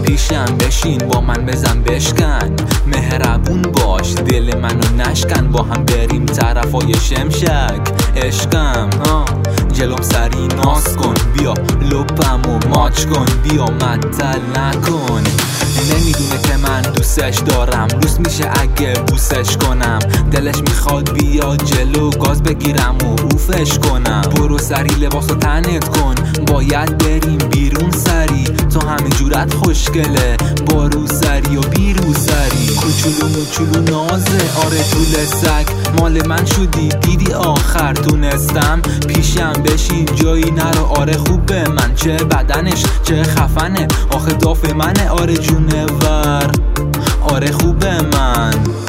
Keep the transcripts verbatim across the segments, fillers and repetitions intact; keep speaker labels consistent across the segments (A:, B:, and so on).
A: پیشم بشین با من بزن بشکن، مهربون باش دل منو نشکن، با هم بریم طرفای شمشک. عشقم جلوم سری ناز کن، بیا لپمو ماچ کن، بیا معطل نکن. نمیدونه که من دوستش دارم، لوس میشه اگه بوسش کنم، دلش میخواد بیا جلو گاز بگیرم و اوفش کنم. برو سری لباسو تنت کن، باید بریم بیرون سری، تو همه جورت خوشگله با رو سری و بیرو سری. کوچولو موچولو نازه آره طول سگ، مال من شدی دیدی آخر تونستم. پیشم بشین جایی نرو آره خوبه من، چه بدنش چه خفنه آخه داف منه آره جونور آره خوبه من.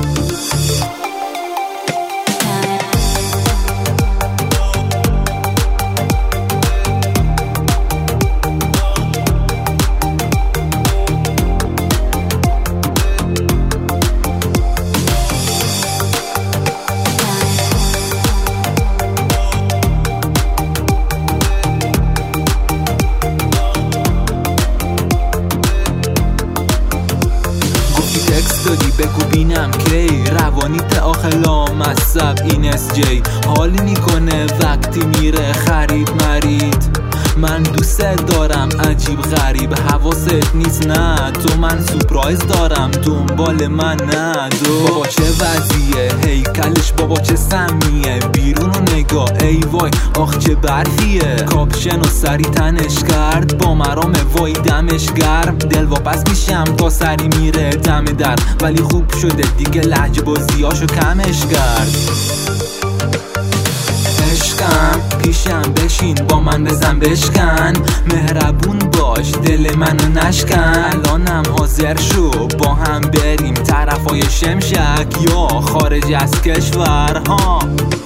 A: دادی بگو بینم کی، روانیت آخه لامصب این اس جی، حال میکنه وقتی میره خرید مرید. من دوست دارم عجیب غریب حواست نیست نه، تو من سورپرایز دارم دنبال من نه. دو بابا چه وضعیه هیکلش بابا چه سمیه، بیرون و نگاه ای وای آخ چه برفیه. کاپشن و سری تنش کرد با مرام وای دمش گرم، دل واپس میشم تا سری میره دم در، ولی خوب شده دیگه لهجه بازیاشو کمش کرد. عشقم پیشم بشین با من بزن بشکن، مهربون باش دل منو نشکن. الانم حاضر شو با هم بریم طرفای شمشک یا خارج از کشور ها.